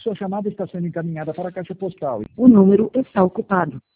Sua chamada está sendo encaminhada para a caixa postal. O número está ocupado.